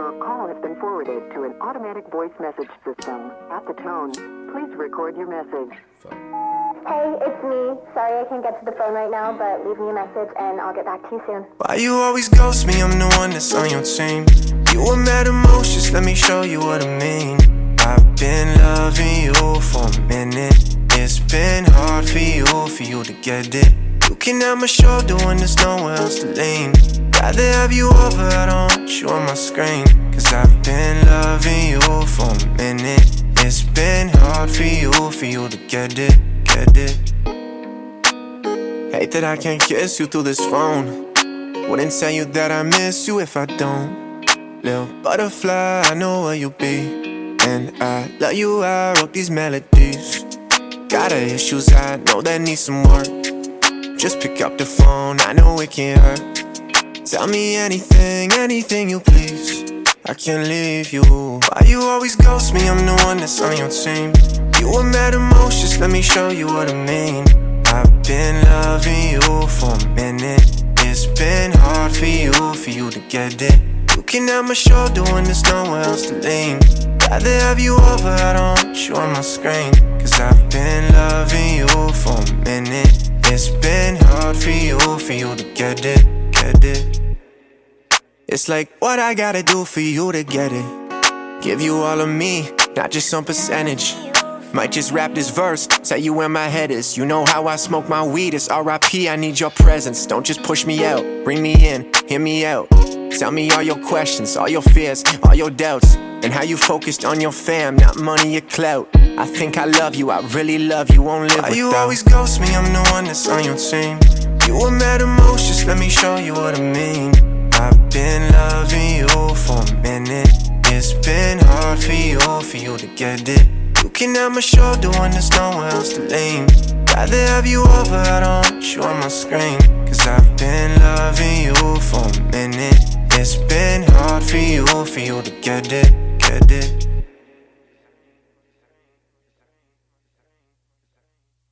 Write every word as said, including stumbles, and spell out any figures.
Your call has been forwarded to an automatic voice message system. At the tone, please record your message. Hey, it's me. Sorry I can't get to the phone right now, but leave me a message and I'll get back to you soon. Why you always ghost me? I'm the one that's on your team. You were mad emotions, let me show you what I mean. I've been loving you for a minute. It's been hard for you, for you to get it. You can have my shoulder when there's nowhere else to lean. Rather have you over, I don't want you on my screen. Cause I've been loving you for a minute. It's been hard for you, for you to get it, get it. Hate that I can't kiss you through this phone. Wouldn't tell you that I miss you if I don't. Little butterfly, I know where you be. And I love you, I wrote these melodies. Got issues, I know that need some work. Just pick up the phone, I know it can hurt. Tell me anything, anything you please. I can't leave you. Why you always ghost me? I'm the one that's on your team. You were mad emotions, let me show you what I mean. I've been loving you for a minute. It's been hard for you, for you to get it. You can have my shoulder when there's nowhere else to lean. Rather have you over, I don't want you on my screen. Cause I've been loving you for a minute. It's been hard for you, for you to get it, get it. It's like, what I gotta do for you to get it? Give you all of me, not just some percentage. Might just rap this verse, tell you where my head is. You know how I smoke my weed, it's R I P, I need your presence. Don't just push me out, bring me in, hear me out. Tell me all your questions, all your fears, all your doubts. And how you focused on your fam, not money or clout. I think I love you, I really love you, won't live without. Why you always ghost me? I'm the one that's on your team. You were mad emotions, let me show you what I mean. I've been loving you for a minute. It's been hard for you, for you to get it. You can have my shoulder when there's nowhere else to lean. Rather have you over, I don't want you on my screen. Cause I've been loving you for a minute. It's been hard for you, for you to get it, get it.